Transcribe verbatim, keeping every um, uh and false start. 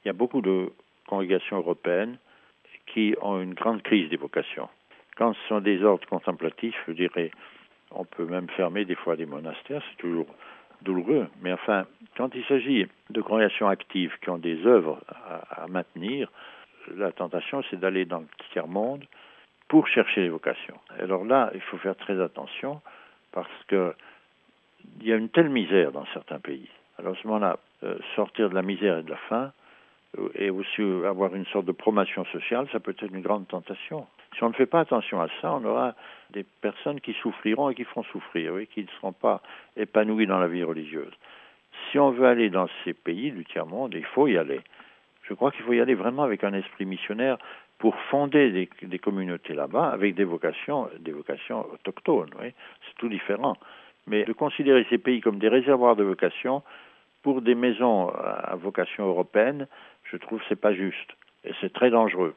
il y a beaucoup de congrégations européennes qui ont une grande crise des vocations. Quand ce sont des ordres contemplatifs, je dirais, on peut même fermer des fois des monastères, c'est toujours douloureux. Mais enfin, quand il s'agit de congrégations actives qui ont des œuvres à, à maintenir, la tentation, c'est d'aller dans le tiers-monde pour chercher les vocations. Alors là, il faut faire très attention parce que il y a une telle misère dans certains pays. Alors à ce moment-là, euh, sortir de la misère et de la faim, euh, et aussi avoir une sorte de promotion sociale, ça peut être une grande tentation. Si on ne fait pas attention à ça, on aura des personnes qui souffriront et qui feront souffrir, oui, qui ne seront pas épanouies dans la vie religieuse. Si on veut aller dans ces pays du tiers-monde, il faut y aller. Je crois qu'il faut y aller vraiment avec un esprit missionnaire pour fonder des, des communautés là-bas avec des vocations, des vocations autochtones. Oui. C'est tout différent. Mais de considérer ces pays comme des réservoirs de vocations pour des maisons à vocation européenne, je trouve que ce n'est pas juste. Et c'est très dangereux.